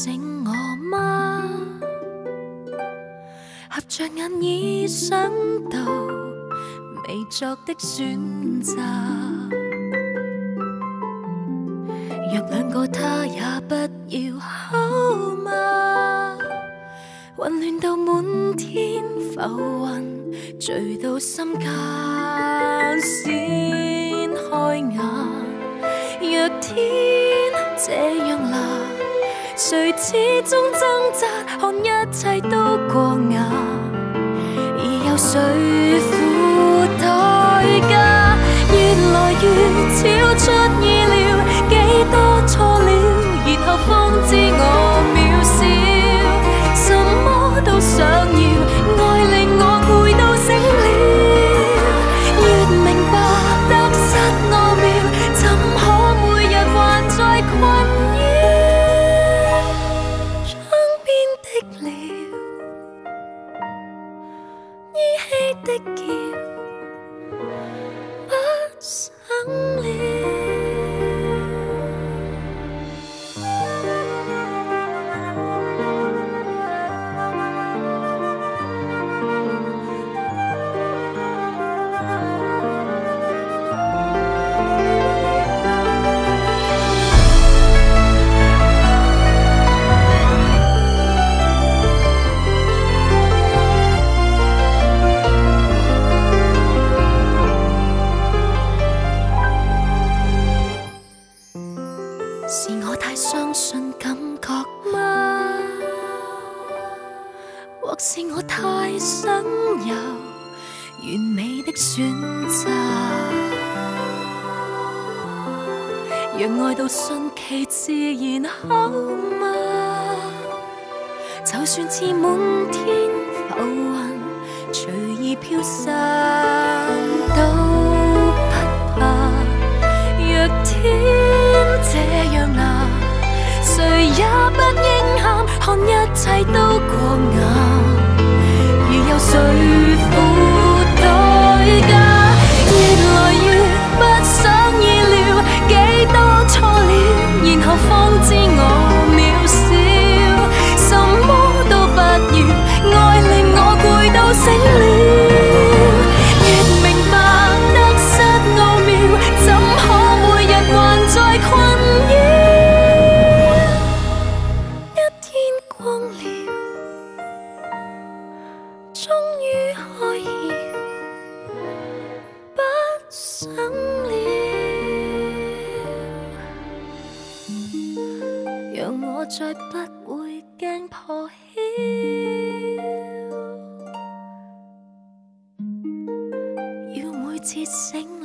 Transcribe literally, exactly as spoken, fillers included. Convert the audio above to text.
醒我嗎？合着眼已想到未作的選擇，若兩個他也不要好嗎？混亂到滿天浮雲，聚到心間先開眼。若天這樣辣，誰始終掙扎，看一切都過眼，而有誰付代價？越來越超出意料，幾多錯了，然後方知我渺小，什麼都想要，愛令我攰到醒了，越明白得失奧妙，怎可每日還在困擾？窗邊的鳥，依稀的叫，不想了。是我太相信感覺嗎？或是我太想有完美的選擇？讓愛到順其自然好嗎？就算似滿天浮雲隨意飄散都不怕。若天這樣辣，誰也不應喊，看一切都過眼，如有誰付代價？越來越不想意料，幾多錯了，然後方知我渺小，什麼都不要，愛令我攰到醒了，越明白得失奧妙，怎可每日還在困擾？一天光了，終於開竅，不想了，讓我再不會驚破曉，要每次醒